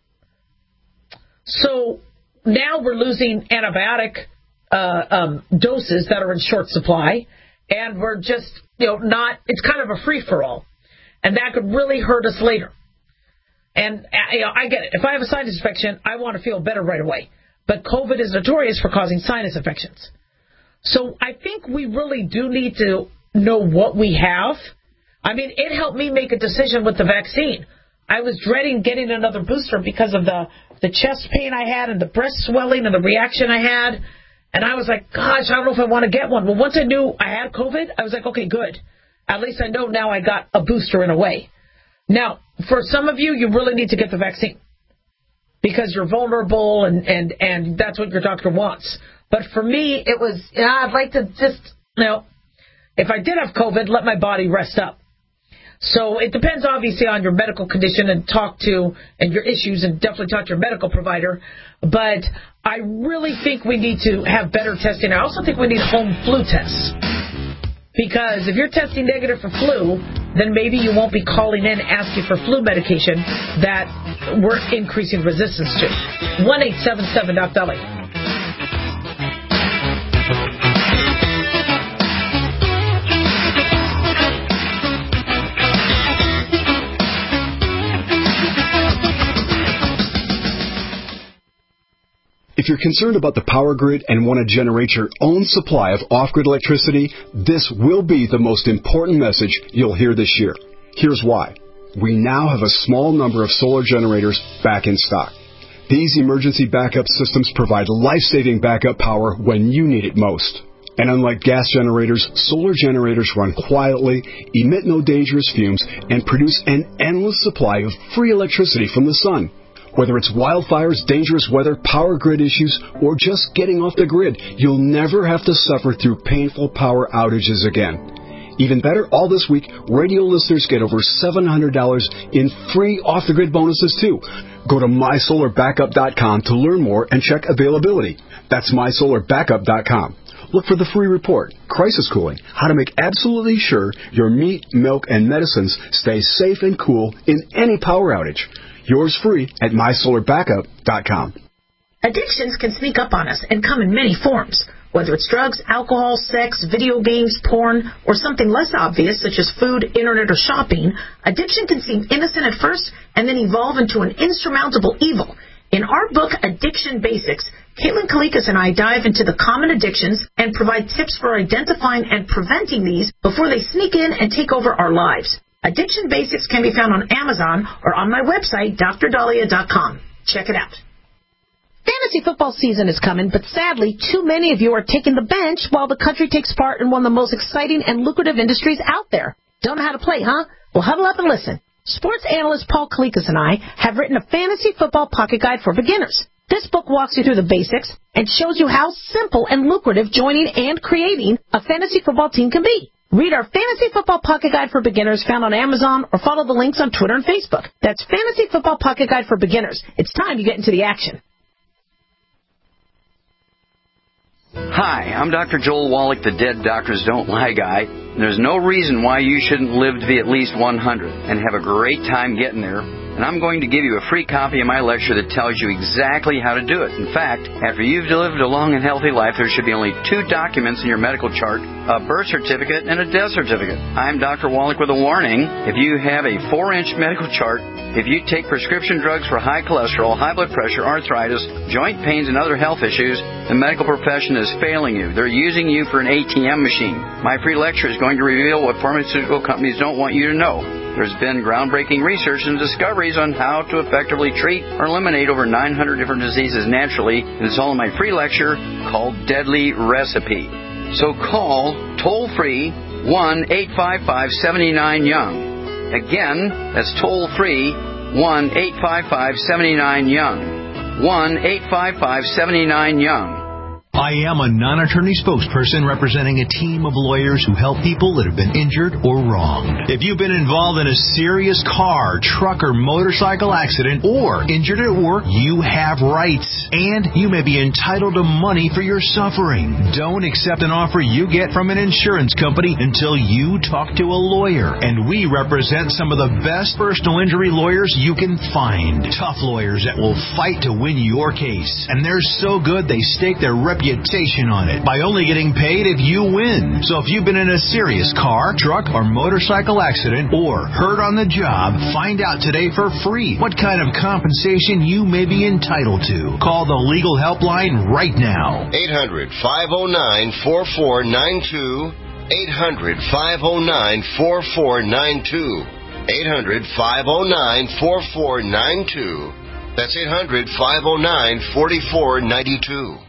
D: So now we're losing antibiotic uh, um, doses that are in short supply, and we're just, you know, not, it's kind of a free-for-all. And that could really hurt us later. And, you know, I get it. If I have a sinus infection, I want to feel better right away. But COVID is notorious for causing sinus infections. So I think we really do need to know what we have. I mean, it helped me make a decision with the vaccine. I was dreading getting another booster because of the, the chest pain I had and the breast swelling and the reaction I had. And I was like, gosh, I don't know if I want to get one. Well, once I knew I had COVID, I was like, okay, good. At least I know now I got a booster in a way. Now, for some of you, you really need to get the vaccine because you're vulnerable and, and, and that's what your doctor wants. But for me, it was, you know, I'd like to just, you know, if I did have COVID, let my body rest up. So it depends, obviously, on your medical condition and talk to, and your issues, and definitely talk to your medical provider. But I really think we need to have better testing. I also think we need home flu tests. Because if you're testing negative for flu, then maybe you won't be calling in asking for flu medication that we're increasing resistance to. one eight seven seven Doc Dolly.
E: If you're concerned about the power grid and want to generate your own supply of off-grid electricity, this will be the most important message you'll hear this year. Here's why. We now have a small number of solar generators back in stock. These emergency backup systems provide life-saving backup power when you need it most. And unlike gas generators, solar generators run quietly, emit no dangerous fumes, and produce an endless supply of free electricity from the sun. Whether it's wildfires, dangerous weather, power grid issues, or just getting off the grid, you'll never have to suffer through painful power outages again. Even better, all this week, radio listeners get over seven hundred dollars in free off-the-grid bonuses, too. Go to my solar backup dot com to learn more and check availability. That's my solar backup dot com. Look for the free report, Crisis Cooling, how to make absolutely sure your meat, milk, and medicines stay safe and cool in any power outage. Yours free at my solar backup dot com.
D: Addictions can sneak up on us and come in many forms. Whether it's drugs, alcohol, sex, video games, porn, or something less obvious such as food, internet, or shopping, addiction can seem innocent at first and then evolve into an insurmountable evil. In our book, Addiction Basics, Caitlin Kalikas and I dive into the common addictions and provide tips for identifying and preventing these before they sneak in and take over our lives. Addiction Basics can be found on Amazon or on my website, D R Dahlia dot com.
O: Check it out. Fantasy football season is coming, but sadly, too many of you are taking the bench while the country takes part in one of the most exciting and lucrative industries out there. Don't know how to play, huh? Well, huddle up and listen. Sports analyst Paul Kalikas and I have written a fantasy football pocket guide for beginners. This book walks you through the basics and shows you how simple and lucrative joining and creating a fantasy football team can be. Read our Fantasy Football Pocket Guide for Beginners found on Amazon or follow the links on Twitter and Facebook. That's Fantasy Football Pocket Guide for Beginners. It's time you get into the action.
I: Hi, I'm Doctor Joel Wallach, the Dead Doctors Don't Lie guy. There's no reason why you shouldn't live to be at least one hundred and have a great time getting there. And I'm going to give you a free copy of my lecture that tells you exactly how to do it. In fact, after you've lived a long and healthy life, there should be only two documents in your medical chart, a birth certificate and a death certificate. I'm Doctor Wallach with a warning. If you have a four-inch medical chart, if you take prescription drugs for high cholesterol, high blood pressure, arthritis, joint pains, and other health issues, the medical profession is failing you. They're using you for an A T M machine. My free lecture is going to reveal what pharmaceutical companies don't want you to know. There's been groundbreaking research and discoveries on how to effectively treat or eliminate over nine hundred different diseases naturally, and it's all in my free lecture called Deadly Recipe. So call toll-free one eight five five, seven nine, young. Again, that's toll-free one eight five five, seven nine, young. one eight five five, seven nine, young.
F: I am a non-attorney spokesperson representing a team of lawyers who help people that have been injured or wronged. If you've been involved in a serious car, truck, or motorcycle accident or injured at work, you have rights, and you may be entitled to money for your suffering. Don't accept an offer you get from an insurance company until you talk to a lawyer, and we represent some of the best personal injury lawyers you can find. Tough lawyers that will fight to win your case, and they're so good they stake their reputation reputation on it by only getting paid if you win. So if you've been in a serious car, truck, or motorcycle accident or hurt on the job, find out today for free what kind of compensation you may be entitled to. Call the legal helpline right now.
G: eight hundred, five oh nine, four four nine two. eight hundred, five oh nine, four four nine two. eight hundred, five oh nine, four four nine two. That's eight hundred, five oh nine, four four nine two.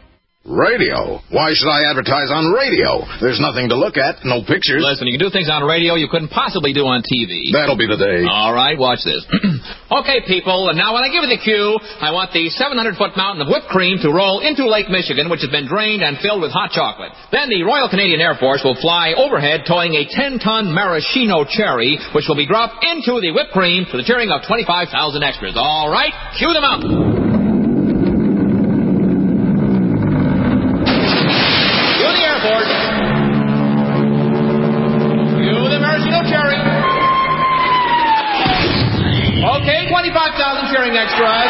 P: Radio? Why should I advertise on radio? There's nothing to look at, no pictures.
Q: Listen, you can do things on radio you couldn't possibly do on T V.
P: That'll be the day.
Q: All right, watch this. Okay, people, and now when I give you the cue, I want the seven hundred foot mountain of whipped cream to roll into Lake Michigan, which has been drained and filled with hot chocolate. Then the Royal Canadian Air Force will fly overhead towing a ten ton maraschino cherry, which will be dropped into the whipped cream to the cheering of twenty-five thousand extras. All right, cue them up. Okay, twenty-five thousand cheering extras.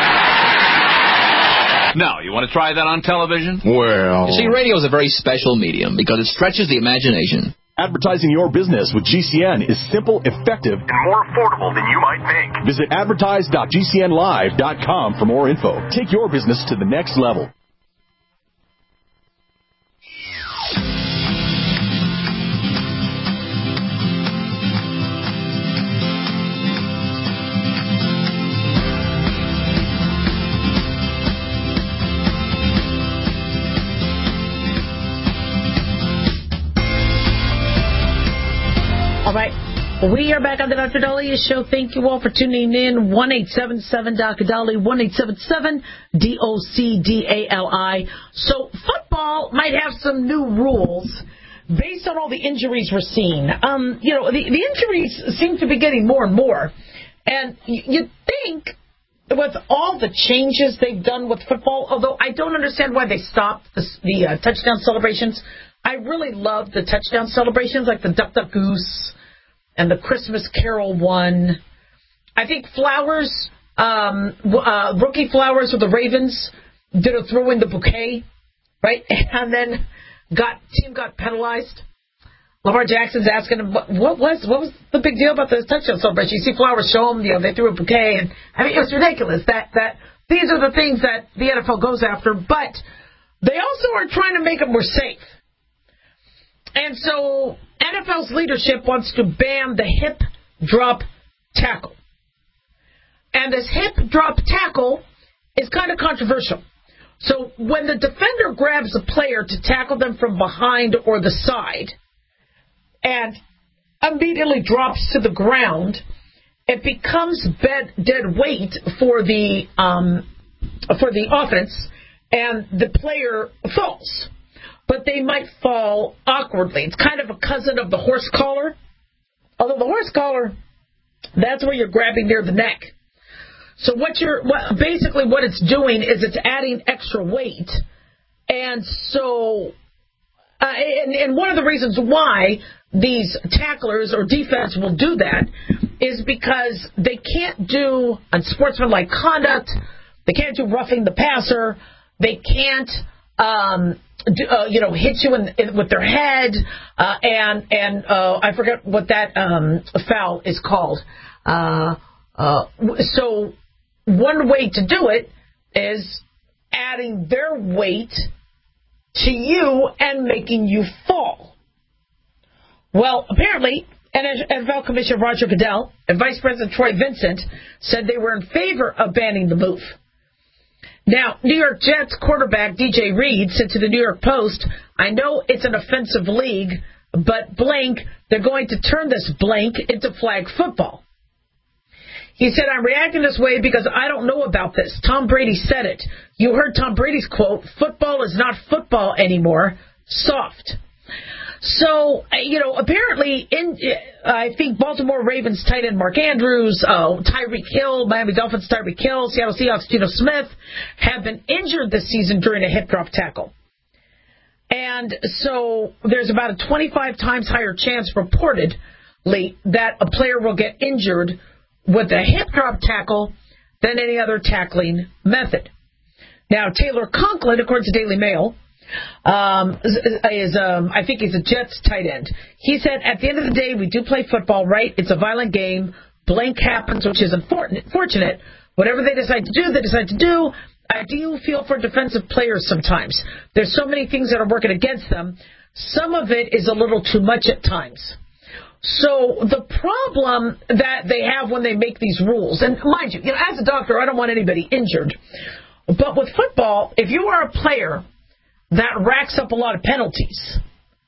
Q: Now, you want to try that on television?
P: Well...
Q: You see, radio is a very special medium because it stretches the imagination.
R: Advertising your business with G C N is simple, effective, and more affordable than you might think. Visit advertise dot g c n live dot com for more info. Take your business to the next level.
D: All right. We are back on the Doctor Dahlia Show. Thank you all for tuning in. one eight seven seven D O C D A L I, one eight seven seven D O C D A L I. So football might have some new rules based on all the injuries we're seeing. Um, you know, the, the injuries seem to be getting more and more. And you'd think with all the changes they've done with football, although I don't understand why they stopped the, the uh, touchdown celebrations. I really love the touchdown celebrations, like the Duck Duck Goose and the Christmas Carol one. I think Flowers, um, uh, rookie Flowers with the Ravens, did a throw in the bouquet, right? And then got team got penalized. Lamar Jackson's asking him, what, what was what was the big deal about the touchdown celebration? You see Flowers show him, you know, they threw a bouquet, and I mean, it was ridiculous. That that these are the things that the N F L goes after, but they also are trying to make it more safe. And so N F L's leadership wants to ban the hip drop tackle. And this hip drop tackle is kind of controversial. So when the defender grabs a player to tackle them from behind or the side and immediately drops to the ground, it becomes bed, dead weight for the um, for the offense, and the player falls. But they might fall awkwardly. It's kind of a cousin of the horse collar. Although the horse collar, that's where you're grabbing near the neck. So what you're what, basically what it's doing is it's adding extra weight, and so uh, and, and one of the reasons why these tacklers or defense will do that is because they can't do unsportsmanlike conduct, they can't do roughing the passer, they can't um, do, uh, you know hit you in, in, with their head, uh, and and uh, I forget what that um, foul is called. Uh, uh, so. One way to do it is adding their weight to you and making you fall. Well, apparently, N F L Commissioner Roger Goodell and Vice President Troy Vincent said they were in favor of banning the move. Now, New York Jets quarterback D J Reed said to the New York Post, "I know it's an offensive league, but blank, they're going to turn this blank into flag football." He said, "I'm reacting this way because I don't know about this. Tom Brady said it. You heard Tom Brady's quote, football is not football anymore, soft." So, you know, apparently, in I think Baltimore Ravens tight end Mark Andrews, uh, Tyreek Hill, Miami Dolphins Tyreek Hill, Seattle Seahawks Geno Smith have been injured this season during a hip drop tackle. And so there's about a twenty-five times higher chance reportedly that a player will get injured with a hip drop tackle than any other tackling method. Now, Taylor Conklin, according to Daily Mail, um, is um, I think he's a Jets tight end. He said, "At the end of the day, we do play football, right? It's a violent game. Blank happens, which is unfortunate. Whatever they decide to do, they decide to do. I do feel for defensive players sometimes. There's so many things that are working against them. Some of it is a little too much at times." So the problem that they have when they make these rules, and mind you, you know, as a doctor, I don't want anybody injured. But with football, if you are a player that racks up a lot of penalties,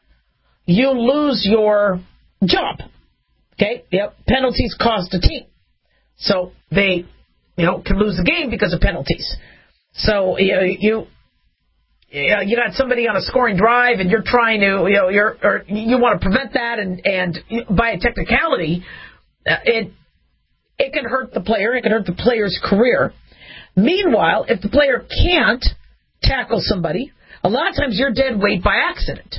D: you lose your job. Okay? Yep. Penalties cost a team. So they, you know, can lose the game because of penalties. So you know, you Yeah, you got somebody on a scoring drive, and you're trying to, you know, you're or you want to prevent that, and and by a technicality, uh, it it can hurt the player. It can hurt the player's career. Meanwhile, if the player can't tackle somebody, a lot of times you're dead weight by accident.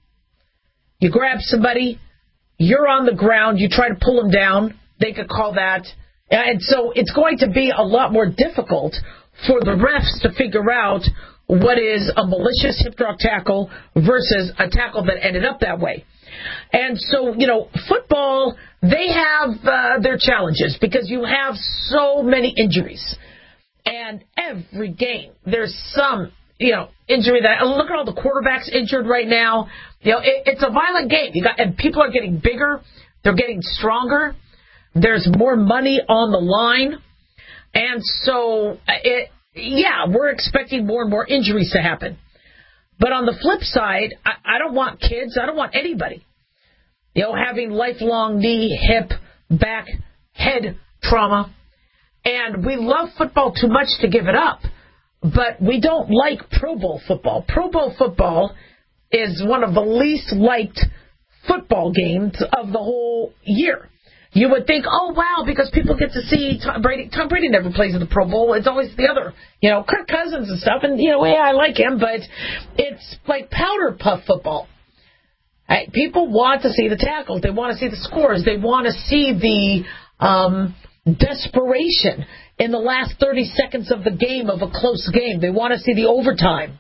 D: You grab somebody, you're on the ground, you try to pull them down. They could call that, and so it's going to be a lot more difficult for the refs to figure out what is a malicious hip drop tackle versus a tackle that ended up that way. And so, you know, football, they have uh, their challenges because you have so many injuries. And every game, there's some, you know, injury that, look at all the quarterbacks injured right now. You know, it, it's a violent game. You got, and people are getting bigger. They're getting stronger. There's more money on the line. And so it, yeah, we're expecting more and more injuries to happen. But on the flip side, I, I don't want kids, I don't want anybody, you know, having lifelong knee, hip, back, head trauma. And we love football too much to give it up. But we don't like Pro Bowl football. Pro Bowl football is one of the least liked football games of the whole year. You would think, oh, wow, because people get to see Tom Brady. Tom Brady never plays in the Pro Bowl. It's always the other, you know, Kirk Cousins and stuff. And, you know, yeah, I like him, but it's like powder puff football. Right? People want to see the tackles. They want to see the scores. They want to see the um, desperation in the last thirty seconds of the game, of a close game. They want to see the overtime.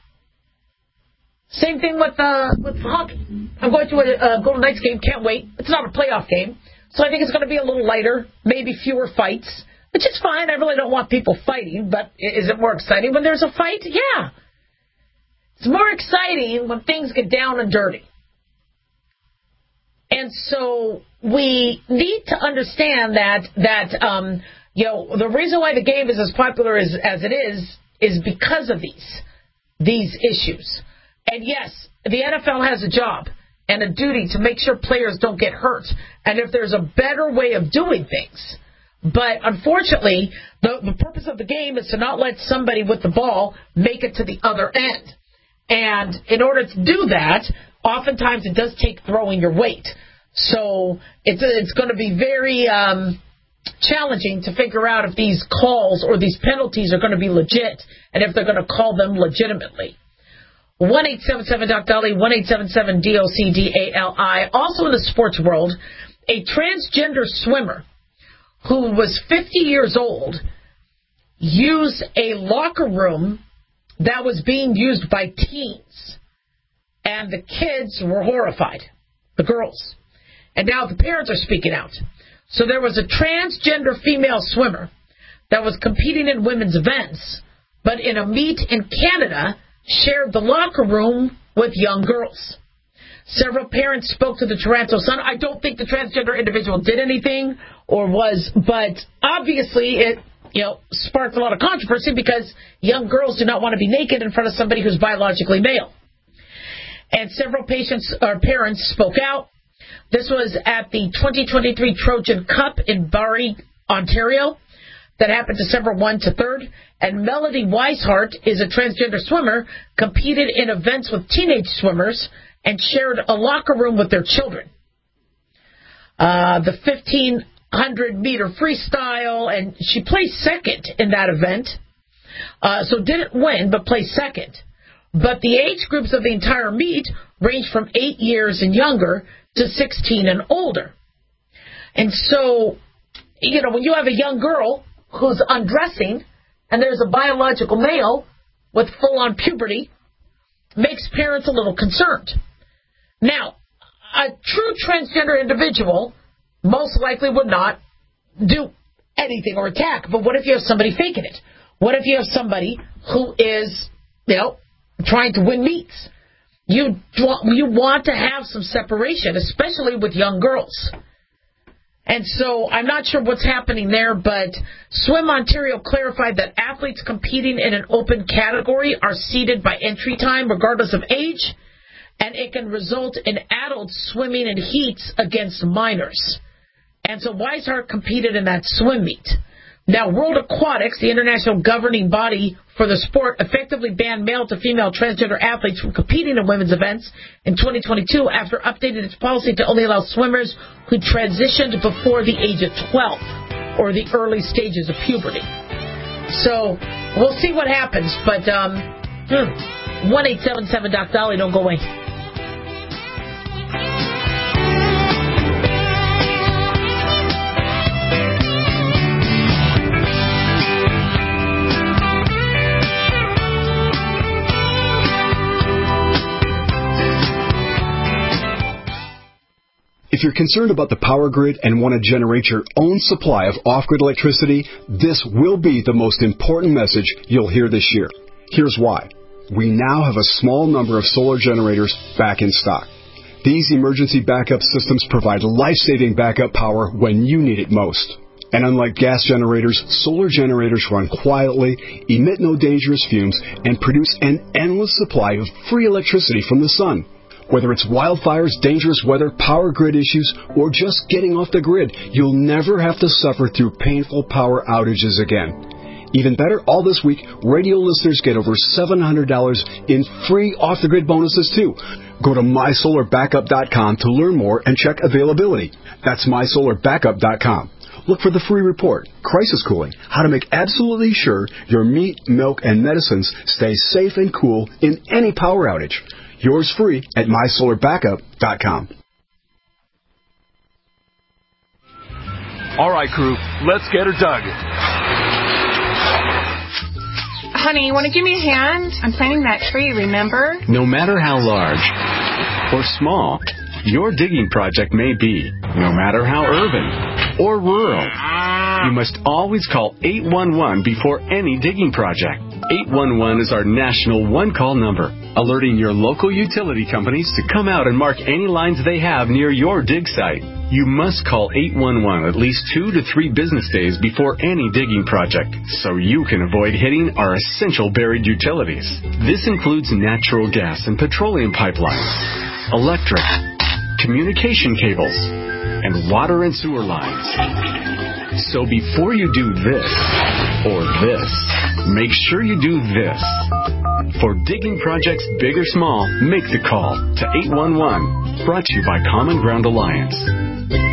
D: Same thing with uh, with hockey. I'm going to a uh, Golden Knights game. Can't wait. It's not a playoff game. So I think it's going to be a little lighter, maybe fewer fights, which is fine. I really don't want people fighting, but is it more exciting when there's a fight? Yeah. It's more exciting when things get down and dirty. And so we need to understand that, that um, you know, the reason why the game is as popular as, as it is is because of these, these issues. And yes, the N F L has a job and a duty to make sure players don't get hurt. And if there's a better way of doing things. But unfortunately, the, the purpose of the game is to not let somebody with the ball make it to the other end. And in order to do that, oftentimes it does take throwing your weight. So it's, it's going to be very um, challenging to figure out if these calls or these penalties are going to be legit and if they're going to call them legitimately. one eight seven seven Doc Dolly, one eight seven seven D O C D A L I. Also in the sports world, a transgender swimmer who was fifty years old used a locker room that was being used by teens. And the kids were horrified, the girls. And now the parents are speaking out. So there was a transgender female swimmer that was competing in women's events, but in a meet in Canada, shared the locker room with young girls. Several parents spoke to the Toronto Sun. I don't think the transgender individual did anything or was, but obviously it, you know, sparked a lot of controversy because young girls do not want to be naked in front of somebody who's biologically male. And several patients or parents spoke out. This was at the twenty twenty-three Trojan Cup in Barrie, Ontario. That happened December first to third. And Melody Weishart is a transgender swimmer, competed in events with teenage swimmers, and shared a locker room with their children. Uh, the fifteen hundred meter freestyle, and she placed second in that event. Uh, so didn't win, but placed second. But the age groups of the entire meet range from eight years and younger to sixteen and older. And so, you know, when you have a young girl who's undressing, and there's a biological male with full-on puberty, makes parents a little concerned. Now, a true transgender individual most likely would not do anything or attack. But what if you have somebody faking it? What if you have somebody who is, you know, trying to win meets? You, you want to have some separation, especially with young girls. And so I'm not sure what's happening there, but Swim Ontario clarified that athletes competing in an open category are seeded by entry time regardless of age, and it can result in adults swimming in heats against minors. And so Weishart competed in that swim meet. Now, World Aquatics, the international governing body for the sport, effectively banned male to female transgender athletes from competing in women's events in twenty twenty-two after updating its policy to only allow swimmers who transitioned before the age of twelve or the early stages of puberty. So we'll see what happens, but um, one eight seven seven Doc Dolly, don't go away.
E: If you're concerned about the power grid and want to generate your own supply of off-grid electricity, this will be the most important message you'll hear this year. Here's why. We now have a small number of solar generators back in stock. These emergency backup systems provide life-saving backup power when you need it most. And unlike gas generators, solar generators run quietly, emit no dangerous fumes, and produce an endless supply of free electricity from the sun. Whether it's wildfires, dangerous weather, power grid issues, or just getting off the grid, you'll never have to suffer through painful power outages again. Even better, all this week, radio listeners get over seven hundred dollars in free off-the-grid bonuses, too. Go to my solar backup dot com to learn more and check availability. That's my solar backup dot com. Look for the free report, Crisis Cooling, how to make absolutely sure your meat, milk, and medicines stay safe and cool in any power outage. Yours free at my solar backup dot com.
R: All right, crew, let's get her dug.
S: Honey, you want to give me a hand? I'm planting that tree, remember?
T: No matter how large or small your digging project may be, no matter how urban or rural, you must always call eight one one before any digging project. eight one one is our national one-call number, alerting your local utility companies to come out and mark any lines they have near your dig site. You must call eight one one at least two to three business days before any digging project, so you can avoid hitting our essential buried utilities. This includes natural gas and petroleum pipelines, electric, communication cables, and water and sewer lines. So before you do this or this, make sure you do this. For digging projects big or small, make the call to eight one one. Brought to you by Common Ground Alliance.